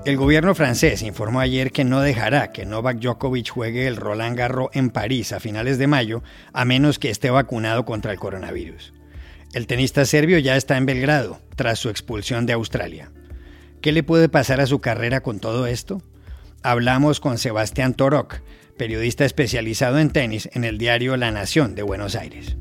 El gobierno francés informó ayer que no dejará que Novak Djokovic juegue el Roland Garros en París a finales de mayo, a menos que esté vacunado contra el coronavirus. El tenista serbio ya está en Belgrado, tras su expulsión de Australia. ¿Qué le puede pasar a su carrera con todo esto? Hablamos con Sebastián Torok, periodista especializado en tenis en el diario La Nación de Buenos Aires.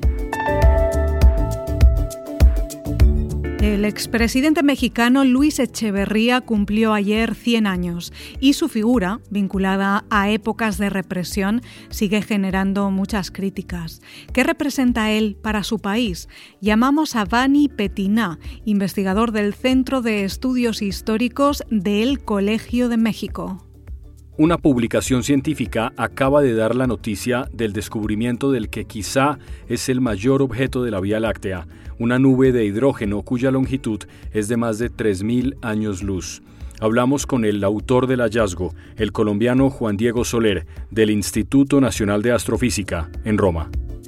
El expresidente mexicano Luis Echeverría cumplió ayer 100 años y su figura, vinculada a épocas de represión, sigue generando muchas críticas. ¿Qué representa él para su país? Llamamos a Vani Petiná, investigador del Centro de Estudios Históricos del Colegio de México. Una publicación científica acaba de dar la noticia del descubrimiento del que quizá es el mayor objeto de la Vía Láctea, una nube de hidrógeno cuya longitud es de más de 3.000 años luz. Hablamos con el autor del hallazgo, el colombiano Juan Diego Soler, del Instituto Nacional de Astrofísica, en Roma.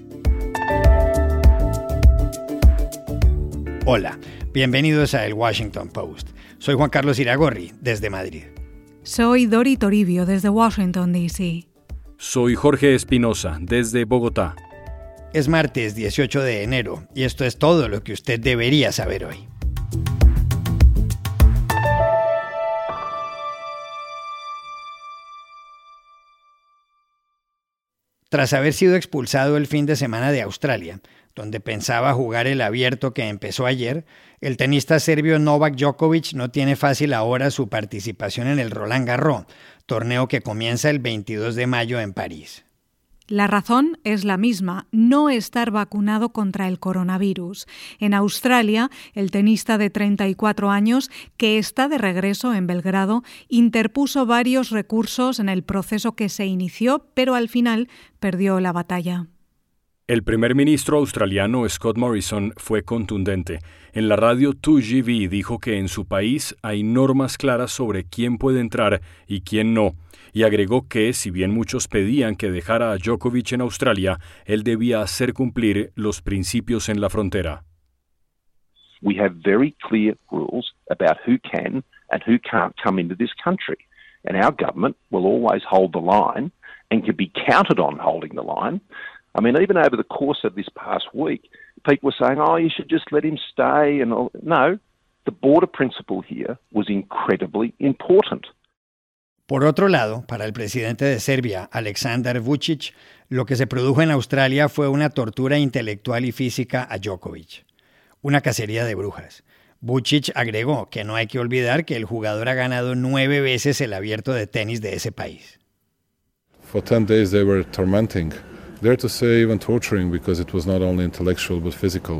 Hola, bienvenidos a El Washington Post. Soy Juan Carlos Iragorri, desde Madrid. Soy Dori Toribio, desde Washington, D.C. Soy Jorge Espinosa, desde Bogotá. Es martes 18 de enero y esto es todo lo que usted debería saber hoy. Tras haber sido expulsado el fin de semana de Australia, donde pensaba jugar el abierto que empezó ayer, el tenista serbio Novak Djokovic no tiene fácil ahora su participación en el Roland Garros, torneo que comienza el 22 de mayo en París. La razón es la misma, no estar vacunado contra el coronavirus. En Australia, el tenista de 34 años, que está de regreso en Belgrado, interpuso varios recursos en el proceso que se inició, pero al final perdió la batalla. El primer ministro australiano Scott Morrison fue contundente. En la radio 2GB dijo que en su país hay normas claras sobre quién puede entrar y quién no, y agregó que, si bien muchos pedían que dejara a Djokovic en Australia, él debía hacer cumplir los principios en la frontera. We have very clear rules about who can and who can't come into this country, and our government will always hold the line and can be counted on holding the line. I mean, even over the course of this past week, people were saying, you should just let him stay. And all. No, the border principle here was incredibly important. Por otro lado, para el presidente de Serbia, Aleksandar Vučić, lo que se produjo en Australia fue una tortura intelectual y física a Djokovic, una cacería de brujas. Vučić agregó que no hay que olvidar que el jugador ha ganado 9 veces el abierto de tenis de ese país. For 10 days they were tormenting. Dare to say even torturing, because it was not only intellectual but physical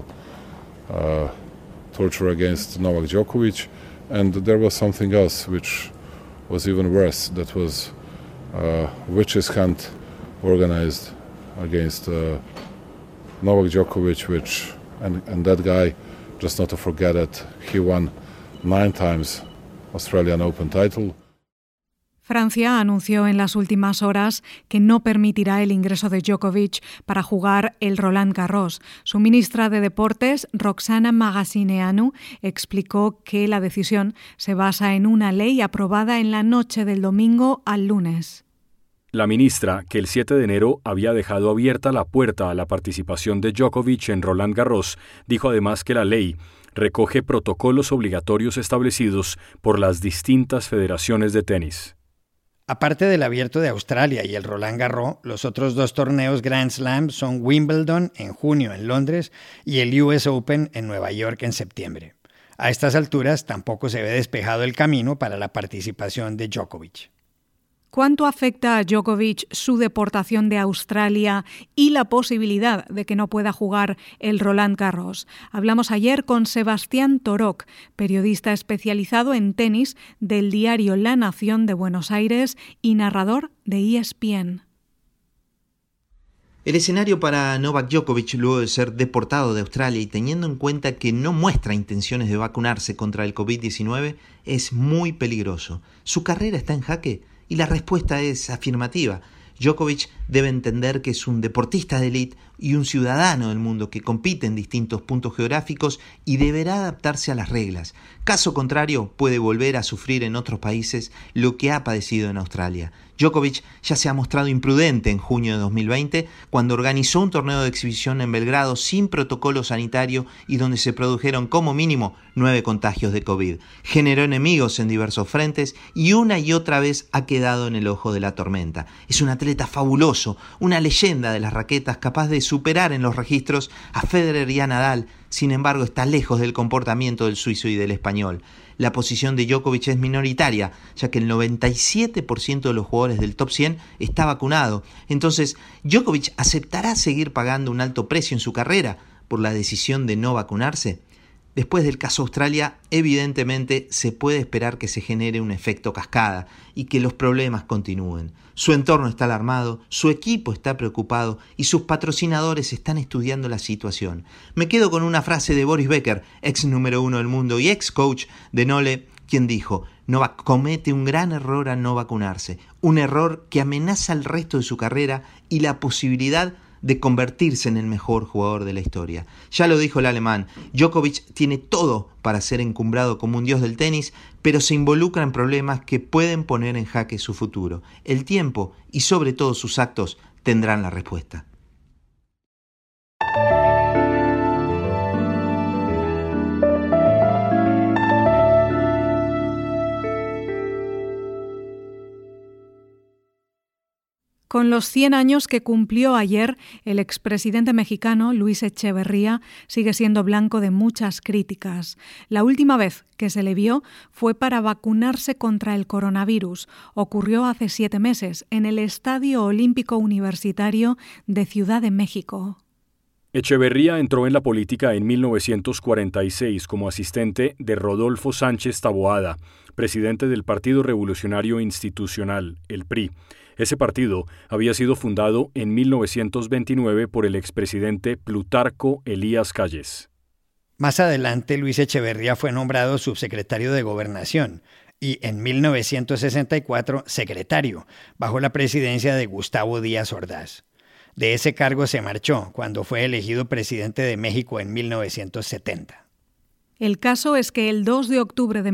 torture against Novak Djokovic, and there was something else which was even worse. That was witches hunt organized against Novak Djokovic, and that guy, just not to forget it, he won 9 times Australian Open title. Francia anunció en las últimas horas que no permitirá el ingreso de Djokovic para jugar el Roland Garros. Su ministra de Deportes, Roxana Maracineanu, explicó que la decisión se basa en una ley aprobada en la noche del domingo al lunes. La ministra, que el 7 de enero había dejado abierta la puerta a la participación de Djokovic en Roland Garros, dijo además que la ley recoge protocolos obligatorios establecidos por las distintas federaciones de tenis. Aparte del Abierto de Australia y el Roland Garros, los otros 2 torneos Grand Slam son Wimbledon en junio en Londres y el US Open en Nueva York en septiembre. A estas alturas tampoco se ve despejado el camino para la participación de Djokovic. ¿Cuánto afecta a Djokovic su deportación de Australia y la posibilidad de que no pueda jugar el Roland Garros? Hablamos ayer con Sebastián Torok, periodista especializado en tenis del diario La Nación de Buenos Aires y narrador de ESPN. El escenario para Novak Djokovic luego de ser deportado de Australia y teniendo en cuenta que no muestra intenciones de vacunarse contra el COVID-19 es muy peligroso. ¿Su carrera está en jaque? Y la respuesta es afirmativa. Djokovic debe entender que es un deportista de élite, y un ciudadano del mundo que compite en distintos puntos geográficos y deberá adaptarse a las reglas. Caso contrario, puede volver a sufrir en otros países lo que ha padecido en Australia. Djokovic ya se ha mostrado imprudente en junio de 2020 cuando organizó un torneo de exhibición en Belgrado sin protocolo sanitario y donde se produjeron como mínimo 9 contagios de COVID. Generó enemigos en diversos frentes y una y otra vez ha quedado en el ojo de la tormenta. Es un atleta fabuloso, una leyenda de las raquetas capaz de superar en los registros a Federer y a Nadal. Sin embargo, está lejos del comportamiento del suizo y del español. La posición de Djokovic es minoritaria, ya que el 97% de los jugadores del top 100 está vacunado. Entonces, ¿Djokovic aceptará seguir pagando un alto precio en su carrera por la decisión de no vacunarse? Después del caso Australia, evidentemente se puede esperar que se genere un efecto cascada y que los problemas continúen. Su entorno está alarmado, su equipo está preocupado y sus patrocinadores están estudiando la situación. Me quedo con una frase de Boris Becker, ex número 1 del mundo y ex coach de Nole, quien dijo: Novak comete un gran error al no vacunarse, un error que amenaza el resto de su carrera y la posibilidad de convertirse en el mejor jugador de la historia. Ya lo dijo el alemán, Djokovic tiene todo para ser encumbrado como un dios del tenis, pero se involucra en problemas que pueden poner en jaque su futuro. El tiempo y sobre todo sus actos tendrán la respuesta. Con los 100 años que cumplió ayer, el expresidente mexicano Luis Echeverría sigue siendo blanco de muchas críticas. La última vez que se le vio fue para vacunarse contra el coronavirus. Ocurrió hace 7 meses en el Estadio Olímpico Universitario de Ciudad de México. Echeverría entró en la política en 1946 como asistente de Rodolfo Sánchez Taboada, presidente del Partido Revolucionario Institucional, el PRI. Ese partido había sido fundado en 1929 por el expresidente Plutarco Elías Calles. Más adelante, Luis Echeverría fue nombrado subsecretario de Gobernación y en 1964 secretario, bajo la presidencia de Gustavo Díaz Ordaz. De ese cargo se marchó cuando fue elegido presidente de México en 1970. El caso es que el 2 de octubre de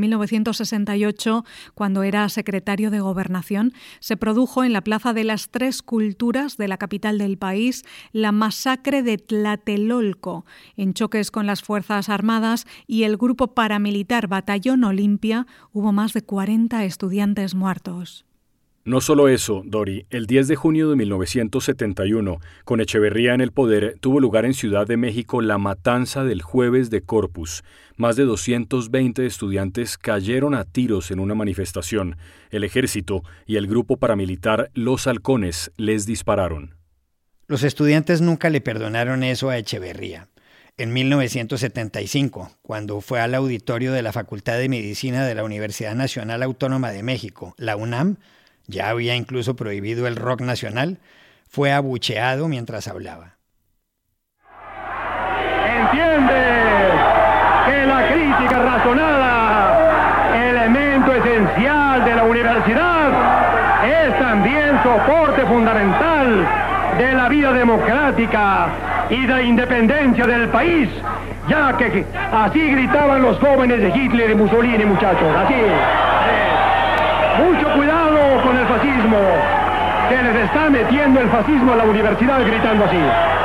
1968, cuando era secretario de Gobernación, se produjo en la Plaza de las Tres Culturas de la capital del país la masacre de Tlatelolco, en choques con las Fuerzas Armadas y el grupo paramilitar Batallón Olimpia, hubo más de 40 estudiantes muertos. No solo eso, Dori, el 10 de junio de 1971, con Echeverría en el poder, tuvo lugar en Ciudad de México la matanza del Jueves de Corpus. Más de 220 estudiantes cayeron a tiros en una manifestación. El ejército y el grupo paramilitar Los Halcones les dispararon. Los estudiantes nunca le perdonaron eso a Echeverría. En 1975, cuando fue al auditorio de la Facultad de Medicina de la Universidad Nacional Autónoma de México, la UNAM, ya había incluso prohibido el rock nacional, fue abucheado mientras hablaba. Entiende que la crítica razonada, elemento esencial de la universidad, es también soporte fundamental de la vida democrática y de la independencia del país, ya que así gritaban los jóvenes de Hitler y Mussolini, muchachos, así. Mucho cuidado con el fascismo, que les está metiendo el fascismo a la universidad gritando así.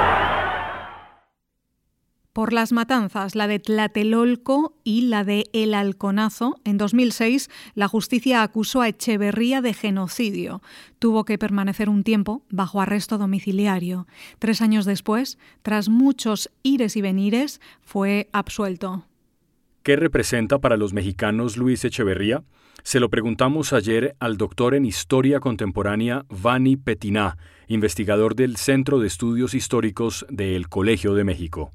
Por las matanzas, la de Tlatelolco y la de El Halconazo, en 2006 la justicia acusó a Echeverría de genocidio. Tuvo que permanecer un tiempo bajo arresto domiciliario. 3 años después, tras muchos ires y venires, fue absuelto. ¿Qué representa para los mexicanos Luis Echeverría? Se lo preguntamos ayer al doctor en Historia Contemporánea Vani Petiná, investigador del Centro de Estudios Históricos del Colegio de México.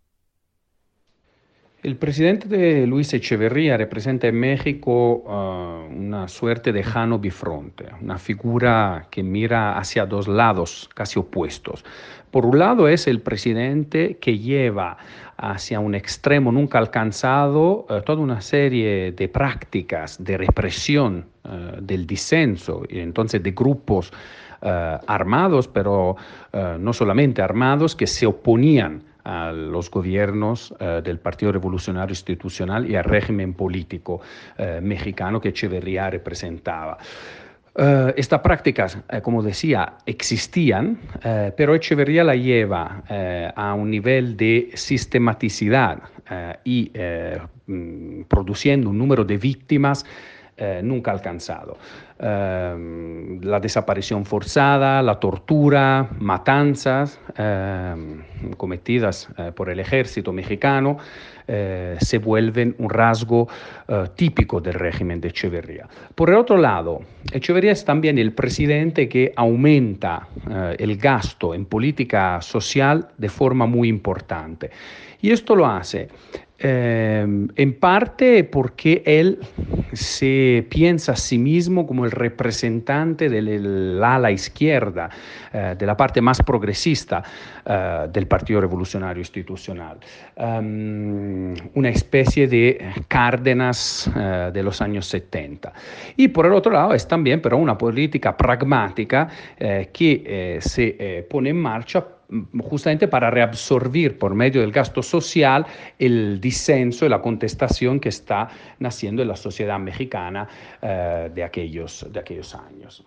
El presidente de Luis Echeverría representa en México una suerte de Jano bifronte, una figura que mira hacia 2 lados casi opuestos. Por un lado es el presidente que lleva hacia un extremo nunca alcanzado toda una serie de prácticas de represión del disenso y entonces de grupos armados, pero no solamente armados, que se oponían a los gobiernos del Partido Revolucionario Institucional y al régimen político mexicano que Echeverría representaba. Estas prácticas, como decía, existían, pero Echeverría la lleva a un nivel de sistematicidad y produciendo un número de víctimas nunca alcanzado. La desaparición forzada, la tortura, matanzas cometidas por el ejército mexicano se vuelven un rasgo típico del régimen de Echeverría. Por el otro lado, Echeverría es también el presidente que aumenta el gasto en política social de forma muy importante. Y esto lo hace en parte porque él se piensa a sí mismo como el representante del ala izquierda, de la parte más progresista del Partido Revolucionario Institucional. Una especie de Cárdenas de los años 70. Y por el otro lado es también pero una política pragmática que se pone en marcha justamente para reabsorbir por medio del gasto social el disenso y la contestación que está naciendo en la sociedad mexicana de aquellos años.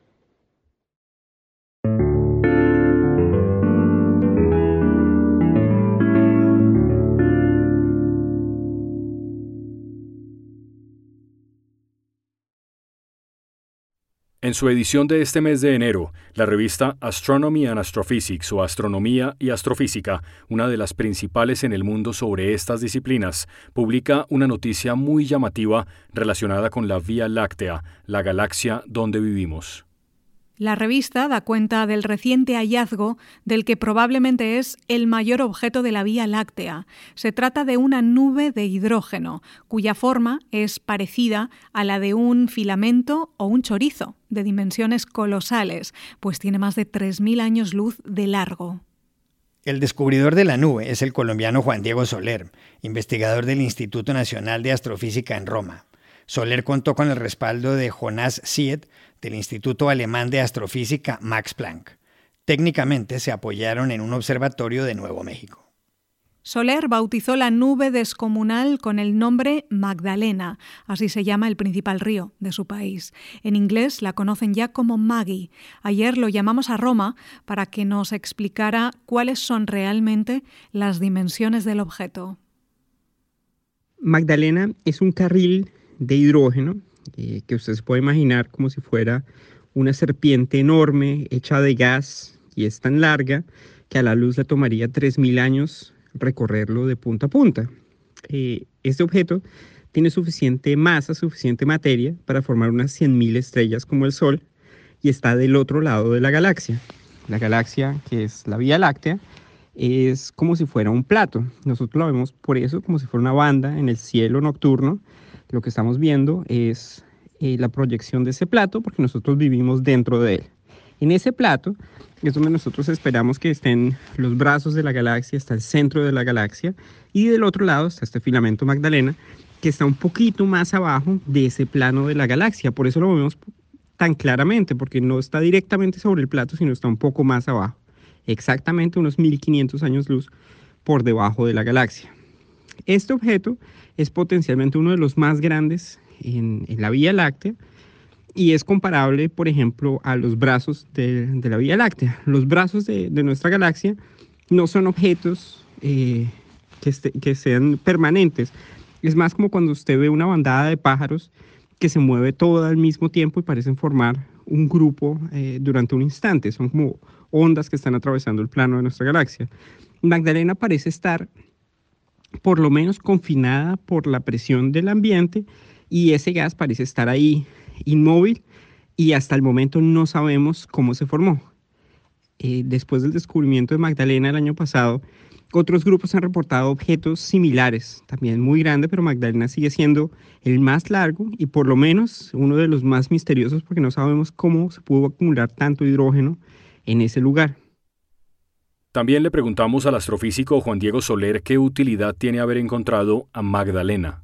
En su edición de este mes de enero, la revista Astronomy and Astrophysics o Astronomía y Astrofísica, una de las principales en el mundo sobre estas disciplinas, publica una noticia muy llamativa relacionada con la Vía Láctea, la galaxia donde vivimos. La revista da cuenta del reciente hallazgo del que probablemente es el mayor objeto de la Vía Láctea. Se trata de una nube de hidrógeno, cuya forma es parecida a la de un filamento o un chorizo, de dimensiones colosales, pues tiene más de 3.000 años luz de largo. El descubridor de la nube es el colombiano Juan Diego Soler, investigador del Instituto Nacional de Astrofísica en Roma. Soler contó con el respaldo de Jonas Siet, del Instituto Alemán de Astrofísica Max Planck. Técnicamente se apoyaron en un observatorio de Nuevo México. Soler bautizó la nube descomunal con el nombre Magdalena, así se llama el principal río de su país. En inglés la conocen ya como Maggie. Ayer lo llamamos a Roma para que nos explicara cuáles son realmente las dimensiones del objeto. Magdalena es un carril de hidrógeno que usted se puede imaginar como si fuera una serpiente enorme hecha de gas y es tan larga que a la luz le tomaría 3.000 años recorrerlo de punta a punta. Este objeto tiene suficiente masa, suficiente materia para formar unas 100.000 estrellas como el Sol y está del otro lado de la galaxia. La galaxia, que es la Vía Láctea, es como si fuera un plato. Nosotros lo vemos por eso como si fuera una banda en el cielo nocturno. Lo que estamos viendo es la proyección de ese plato porque nosotros vivimos dentro de él. En ese plato es donde nosotros esperamos que estén los brazos de la galaxia, está el centro de la galaxia y del otro lado está este filamento Magdalena que está un poquito más abajo de ese plano de la galaxia. Por eso lo vemos tan claramente porque no está directamente sobre el plato sino está un poco más abajo. Exactamente unos 1.500 años luz por debajo de la galaxia. Este objeto es potencialmente uno de los más grandes en la Vía Láctea y es comparable, por ejemplo, a los brazos de la Vía Láctea. Los brazos de nuestra galaxia no son objetos que sean permanentes. Es más como cuando usted ve una bandada de pájaros que se mueve todo al mismo tiempo y parecen formar un grupo durante un instante. Son como ondas que están atravesando el plano de nuestra galaxia. Magdalena parece estar por lo menos confinada por la presión del ambiente y ese gas parece estar ahí inmóvil y hasta el momento no sabemos cómo se formó. Después del descubrimiento de Magdalena el año pasado, otros grupos han reportado objetos similares, también muy grandes, pero Magdalena sigue siendo el más largo y por lo menos uno de los más misteriosos porque no sabemos cómo se pudo acumular tanto hidrógeno en ese lugar. También le preguntamos al astrofísico Juan Diego Soler qué utilidad tiene haber encontrado a Magdalena.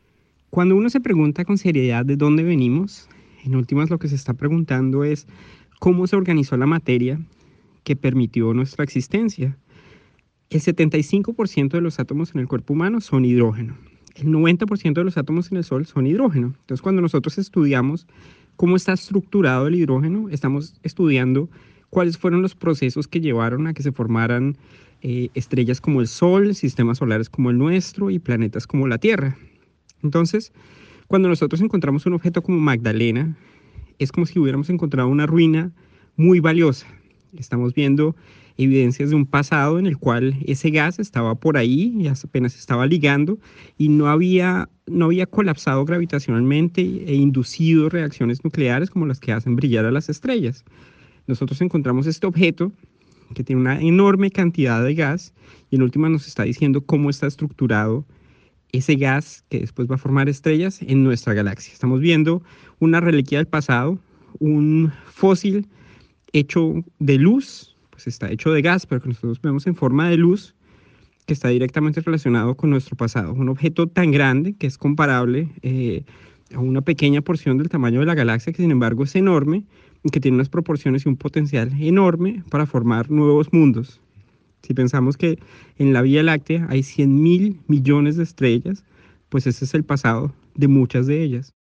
Cuando uno se pregunta con seriedad de dónde venimos, en últimas lo que se está preguntando es cómo se organizó la materia que permitió nuestra existencia. El 75% de los átomos en el cuerpo humano son hidrógeno. El 90% de los átomos en el Sol son hidrógeno. Entonces, cuando nosotros estudiamos cómo está estructurado el hidrógeno, estamos estudiando cuáles fueron los procesos que llevaron a que se formaran estrellas como el Sol, sistemas solares como el nuestro y planetas como la Tierra. Entonces, cuando nosotros encontramos un objeto como Magdalena, es como si hubiéramos encontrado una ruina muy valiosa. Estamos viendo evidencias de un pasado en el cual ese gas estaba por ahí y apenas estaba ligando y no había colapsado gravitacionalmente e inducido reacciones nucleares como las que hacen brillar a las estrellas. Nosotros encontramos este objeto que tiene una enorme cantidad de gas y en última nos está diciendo cómo está estructurado ese gas que después va a formar estrellas en nuestra galaxia. Estamos viendo una reliquia del pasado, un fósil hecho de luz, pues está hecho de gas, pero que nosotros vemos en forma de luz, que está directamente relacionado con nuestro pasado. Un objeto tan grande que es comparable a una pequeña porción del tamaño de la galaxia, que sin embargo es enorme y que tiene unas proporciones y un potencial enorme para formar nuevos mundos. Si pensamos que en la Vía Láctea hay 100.000 millones de estrellas, pues ese es el pasado de muchas de ellas.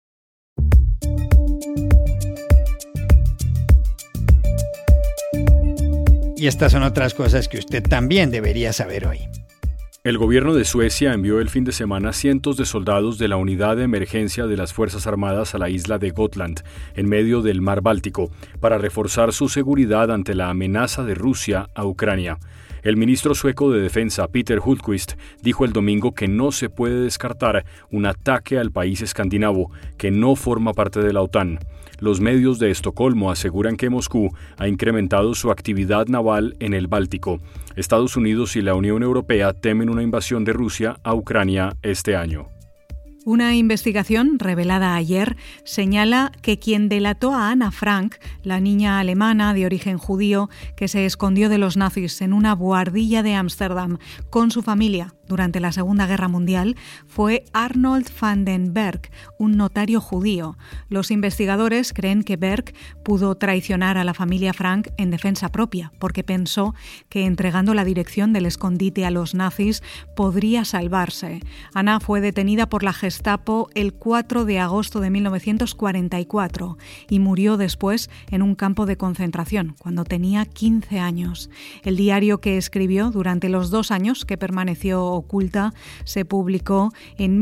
Y estas son otras cosas que usted también debería saber hoy. El gobierno de Suecia envió el fin de semana cientos de soldados de la unidad de emergencia de las Fuerzas Armadas a la isla de Gotland, en medio del mar Báltico, para reforzar su seguridad ante la amenaza de Rusia a Ucrania. El ministro sueco de Defensa, Peter Hultqvist, dijo el domingo que no se puede descartar un ataque al país escandinavo, que no forma parte de la OTAN. Los medios de Estocolmo aseguran que Moscú ha incrementado su actividad naval en el Báltico. Estados Unidos y la Unión Europea temen una invasión de Rusia a Ucrania este año. Una investigación revelada ayer señala que quien delató a Anna Frank, la niña alemana de origen judío que se escondió de los nazis en una buhardilla de Ámsterdam con su familia durante la Segunda Guerra Mundial, fue Arnold van den Berg, un notario judío. Los investigadores creen que Berg pudo traicionar a la familia Frank en defensa propia, porque pensó que entregando la dirección del escondite a los nazis podría salvarse. Anna fue detenida por la Gestapo el 4 de agosto de 1944 y murió después en un campo de concentración, cuando tenía 15 años. El diario que escribió durante los 2 años que permaneció oculta se publicó en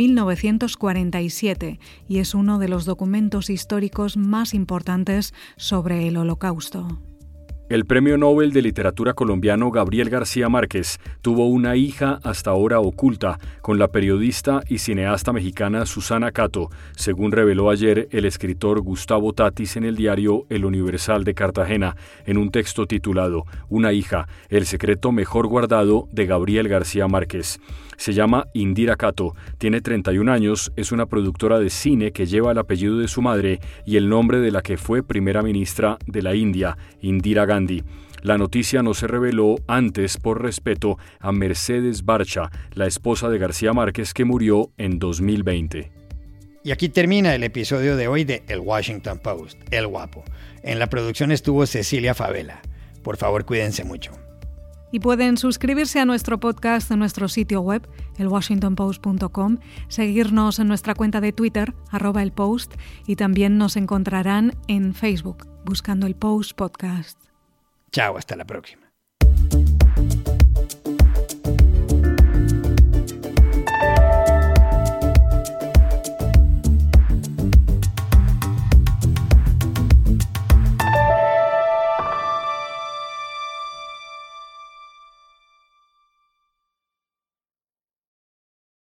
1947 y es uno de los documentos históricos más importantes sobre el Holocausto. El Premio Nobel de Literatura colombiano Gabriel García Márquez tuvo una hija hasta ahora oculta con la periodista y cineasta mexicana Susana Cato, según reveló ayer el escritor Gustavo Tatis en el diario El Universal de Cartagena, en un texto titulado Una hija, el secreto mejor guardado de Gabriel García Márquez. Se llama Indira Cato, tiene 31 años, es una productora de cine que lleva el apellido de su madre y el nombre de la que fue primera ministra de la India, Indira Gandhi. La noticia no se reveló antes por respeto a Mercedes Barcha, la esposa de García Márquez, que murió en 2020. Y aquí termina el episodio de hoy de El Washington Post, El Guapo. En la producción estuvo Cecilia Favela. Por favor, cuídense mucho. Y pueden suscribirse a nuestro podcast en nuestro sitio web, elwashingtonpost.com, seguirnos en nuestra cuenta de Twitter, @elpost, y también nos encontrarán en Facebook, buscando El Post Podcast. Chao, hasta la próxima.